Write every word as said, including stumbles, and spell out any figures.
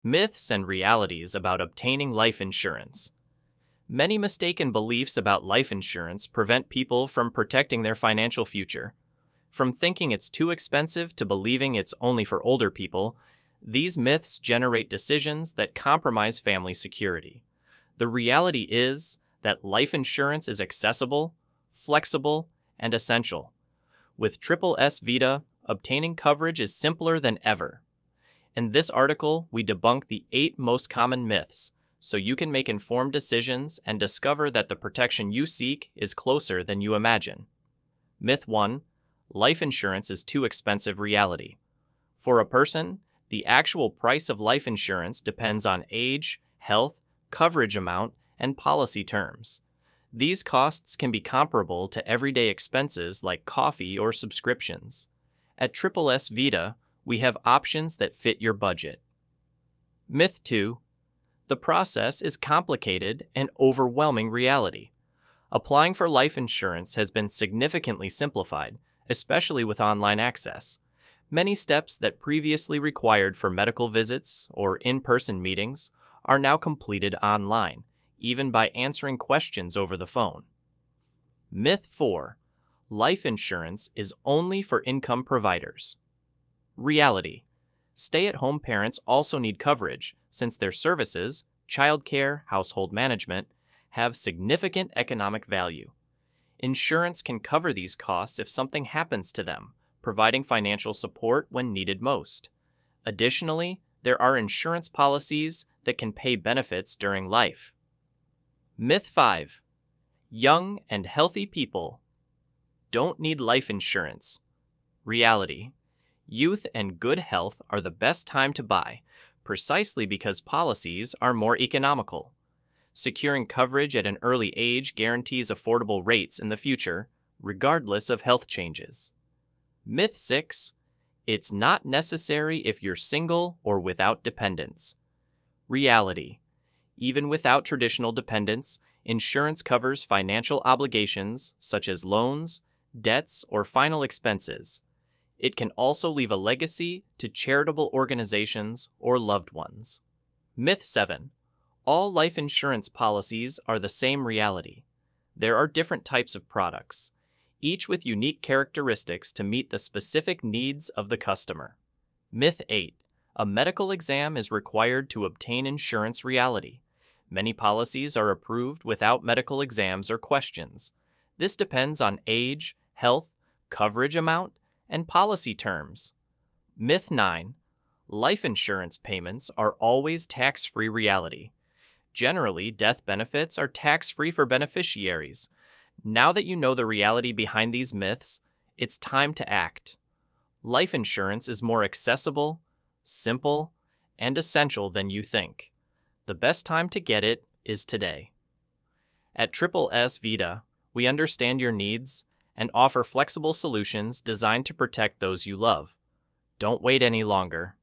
Myths and realities about obtaining life insurance. Many mistaken beliefs about life insurance prevent people from protecting their financial future. From thinking it's too expensive to believing it's only for older people, these myths generate decisions that compromise family security. The reality is that life insurance is accessible, flexible, and essential. With Triple S Vita, obtaining coverage is simpler than ever. In this article, we debunk the eight most common myths, so you can make informed decisions and discover that the protection you seek is closer than you imagine. Myth one. Life insurance is too expensive reality. For a person, the actual price of life insurance depends on age, health, coverage amount, and policy terms. These costs can be comparable to everyday expenses like coffee or subscriptions. At Triple S Vita, we have options that fit your budget. Myth two. The process is complicated and overwhelming reality. Applying for life insurance has been significantly simplified, especially with online access. Many steps that previously required for medical visits or in-person meetings are now completed online, even by answering questions over the phone. Myth four. Life insurance is only for income providers. Reality. Stay-at-home parents also need coverage since their services, childcare, household management, have significant economic value. Insurance can cover these costs if something happens to them, providing financial support when needed most. Additionally, there are insurance policies that can pay benefits during life. Myth five. Young and healthy people don't need life insurance. Reality. Youth and good health are the best time to buy, precisely because policies are more economical. Securing coverage at an early age guarantees affordable rates in the future, regardless of health changes. Myth six. It's not necessary if you're single or without dependents. Reality. Even without traditional dependents, insurance covers financial obligations such as loans, debts, or final expenses. It can also leave a legacy to charitable organizations or loved ones. Myth seven. All life insurance policies are the same reality. There are different types of products, each with unique characteristics to meet the specific needs of the customer. Myth eight. A medical exam is required to obtain insurance reality. Many policies are approved without medical exams or questions. This depends on age, health, coverage amount, and policy terms. Myth nine. Life insurance payments are always tax-free reality. Generally, death benefits are tax-free for beneficiaries. Now that you know the reality behind these myths, it's time to act. Life insurance is more accessible, simple, and essential than you think. The best time to get it is today. At Triple S Vita, we understand your needs and offer flexible solutions designed to protect those you love. Don't wait any longer.